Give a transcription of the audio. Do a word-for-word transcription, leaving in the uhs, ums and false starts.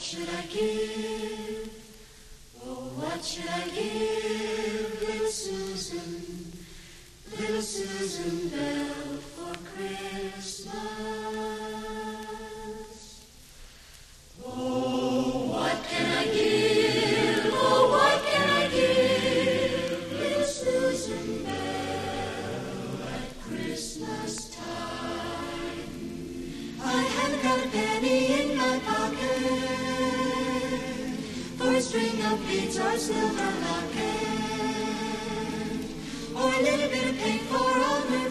should I give? Oh, what should I give little Susan, little Susan Bell for Christmas? Oh, what can I give? Oh, what can I give little Susan Bell at Christmas time? I haven't got a penny in my pocket for a string of beads or a silver locket, or a little bit of paint for on her